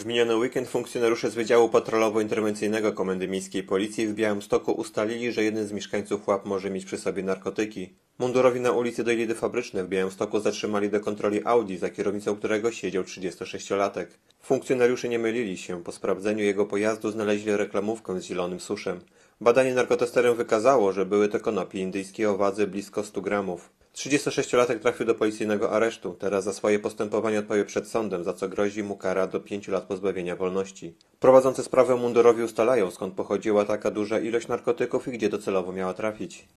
W miniony weekend funkcjonariusze z Wydziału Patrolowo-Interwencyjnego Komendy Miejskiej Policji w Białymstoku ustalili, że jeden z mieszkańców Łap może mieć przy sobie narkotyki. Mundurowi na ulicy Dojlidy Fabryczne w Białymstoku zatrzymali do kontroli Audi, za kierownicą którego siedział 36-latek. Funkcjonariusze nie mylili się, po sprawdzeniu jego pojazdu znaleźli reklamówkę z zielonym suszem. Badanie narkotesterem wykazało, że były to konopie indyjskie o wadze blisko 100 gramów. 36-latek trafił do policyjnego aresztu. Teraz za swoje postępowanie odpowie przed sądem, za co grozi mu kara do 5 lat pozbawienia wolności. Prowadzący sprawę mundurowi ustalają, skąd pochodziła taka duża ilość narkotyków i gdzie docelowo miała trafić.